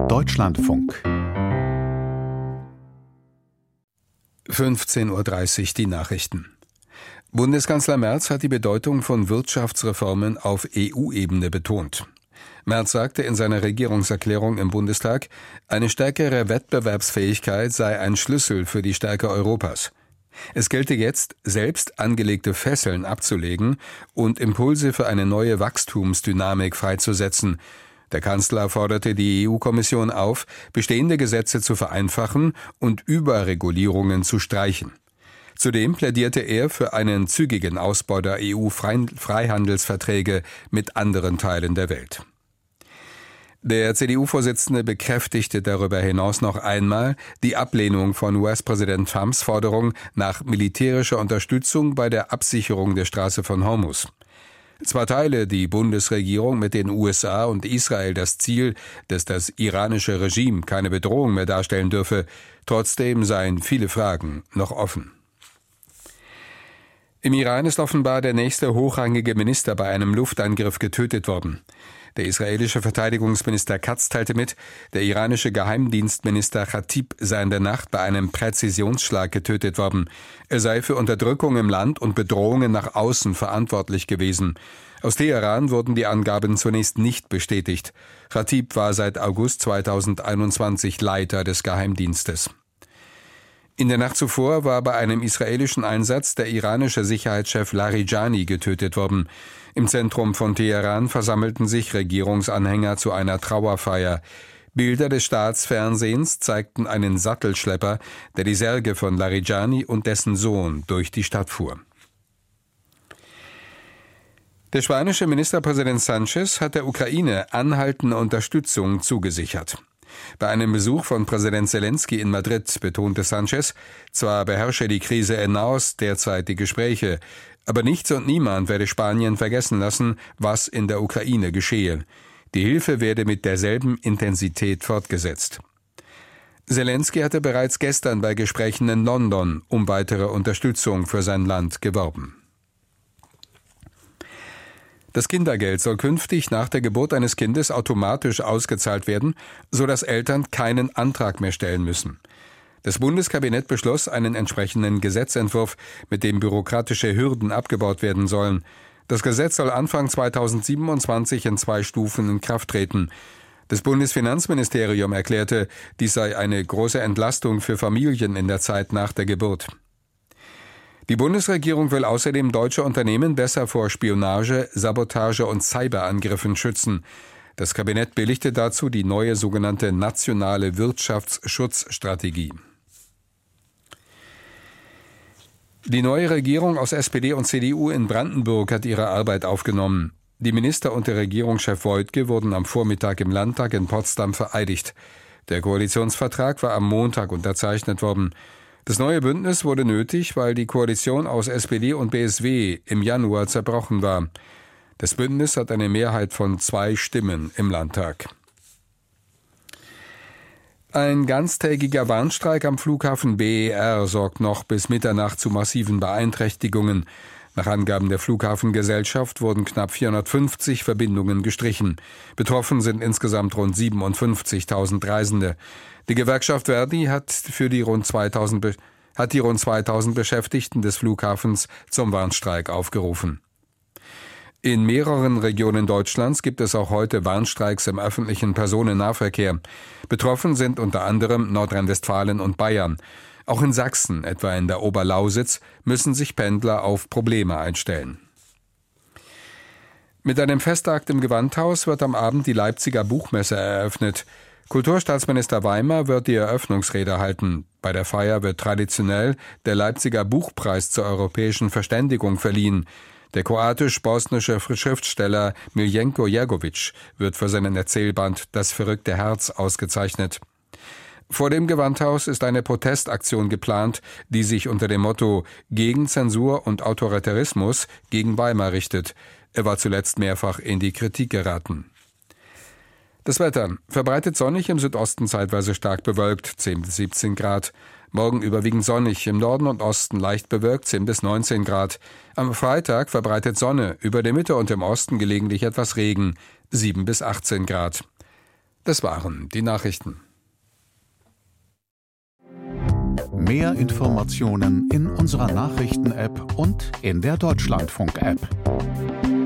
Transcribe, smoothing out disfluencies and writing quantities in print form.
Deutschlandfunk 15:30 Uhr die Nachrichten. Bundeskanzler Merz hat die Bedeutung von Wirtschaftsreformen auf EU-Ebene betont. Merz sagte in seiner Regierungserklärung im Bundestag, eine stärkere Wettbewerbsfähigkeit sei ein Schlüssel für die Stärke Europas. Es gelte jetzt, selbst angelegte Fesseln abzulegen und Impulse für eine neue Wachstumsdynamik freizusetzen. Der Kanzler forderte die EU-Kommission auf, bestehende Gesetze zu vereinfachen und Überregulierungen zu streichen. Zudem plädierte er für einen zügigen Ausbau der EU-Freihandelsverträge mit anderen Teilen der Welt. Der CDU-Vorsitzende bekräftigte darüber hinaus noch einmal die Ablehnung von US-Präsident Trumps Forderung nach militärischer Unterstützung bei der Absicherung der Straße von Hormuz. Zwar teile die Bundesregierung mit den USA und Israel das Ziel, dass das iranische Regime keine Bedrohung mehr darstellen dürfe, trotzdem seien viele Fragen noch offen. Im Iran ist offenbar der nächste hochrangige Minister bei einem Luftangriff getötet worden. Der israelische Verteidigungsminister Katz teilte mit, der iranische Geheimdienstminister Khatib sei in der Nacht bei einem Präzisionsschlag getötet worden. Er sei für Unterdrückung im Land und Bedrohungen nach außen verantwortlich gewesen. Aus Teheran wurden die Angaben zunächst nicht bestätigt. Khatib war seit August 2021 Leiter des Geheimdienstes. In der Nacht zuvor war bei einem israelischen Einsatz der iranische Sicherheitschef Larijani getötet worden. Im Zentrum von Teheran versammelten sich Regierungsanhänger zu einer Trauerfeier. Bilder des Staatsfernsehens zeigten einen Sattelschlepper, der die Särge von Larijani und dessen Sohn durch die Stadt fuhr. Der spanische Ministerpräsident Sánchez hat der Ukraine anhaltende Unterstützung zugesichert. Bei einem Besuch von Präsident Zelensky in Madrid betonte Sánchez, zwar beherrsche die Krise in Nahost derzeit die Gespräche, aber nichts und niemand werde Spanien vergessen lassen, was in der Ukraine geschehe. Die Hilfe werde mit derselben Intensität fortgesetzt. Zelensky hatte bereits gestern bei Gesprächen in London um weitere Unterstützung für sein Land geworben. Das Kindergeld soll künftig nach der Geburt eines Kindes automatisch ausgezahlt werden, sodass Eltern keinen Antrag mehr stellen müssen. Das Bundeskabinett beschloss einen entsprechenden Gesetzentwurf, mit dem bürokratische Hürden abgebaut werden sollen. Das Gesetz soll Anfang 2027 in 2 Stufen in Kraft treten. Das Bundesfinanzministerium erklärte, dies sei eine große Entlastung für Familien in der Zeit nach der Geburt. Die Bundesregierung will außerdem deutsche Unternehmen besser vor Spionage, Sabotage und Cyberangriffen schützen. Das Kabinett billigte dazu die neue sogenannte nationale Wirtschaftsschutzstrategie. Die neue Regierung aus SPD und CDU in Brandenburg hat ihre Arbeit aufgenommen. Die Minister und der Regierungschef Woidke wurden am Vormittag im Landtag in Potsdam vereidigt. Der Koalitionsvertrag war am Montag unterzeichnet worden. Das neue Bündnis wurde nötig, weil die Koalition aus SPD und BSW im Januar zerbrochen war. Das Bündnis hat eine Mehrheit von 2 Stimmen im Landtag. Ein ganztägiger Warnstreik am Flughafen BER sorgt noch bis Mitternacht zu massiven Beeinträchtigungen. Nach Angaben der Flughafengesellschaft wurden knapp 450 Verbindungen gestrichen. Betroffen sind insgesamt rund 57.000 Reisende. Die Gewerkschaft Verdi hat die rund 2000 Beschäftigten des Flughafens zum Warnstreik aufgerufen. In mehreren Regionen Deutschlands gibt es auch heute Warnstreiks im öffentlichen Personennahverkehr. Betroffen sind unter anderem Nordrhein-Westfalen und Bayern. Auch in Sachsen, etwa in der Oberlausitz, müssen sich Pendler auf Probleme einstellen. Mit einem Festakt im Gewandhaus wird am Abend die Leipziger Buchmesse eröffnet. Kulturstaatsminister Weimer wird die Eröffnungsrede halten. Bei der Feier wird traditionell der Leipziger Buchpreis zur europäischen Verständigung verliehen. Der kroatisch-bosnische Schriftsteller Miljenko Jergović wird für seinen Erzählband »Das verrückte Herz« ausgezeichnet. Vor dem Gewandhaus ist eine Protestaktion geplant, die sich unter dem Motto »Gegen Zensur und Autoritarismus« gegen Weimar richtet. Er war zuletzt mehrfach in die Kritik geraten. Das Wetter: verbreitet sonnig, im Südosten zeitweise stark bewölkt, 10 bis 17 Grad. Morgen überwiegend sonnig, im Norden und Osten leicht bewölkt, 10 bis 19 Grad. Am Freitag verbreitet Sonne, über der Mitte und im Osten gelegentlich etwas Regen, 7 bis 18 Grad. Das waren die Nachrichten. Mehr Informationen in unserer Nachrichten-App und in der Deutschlandfunk-App.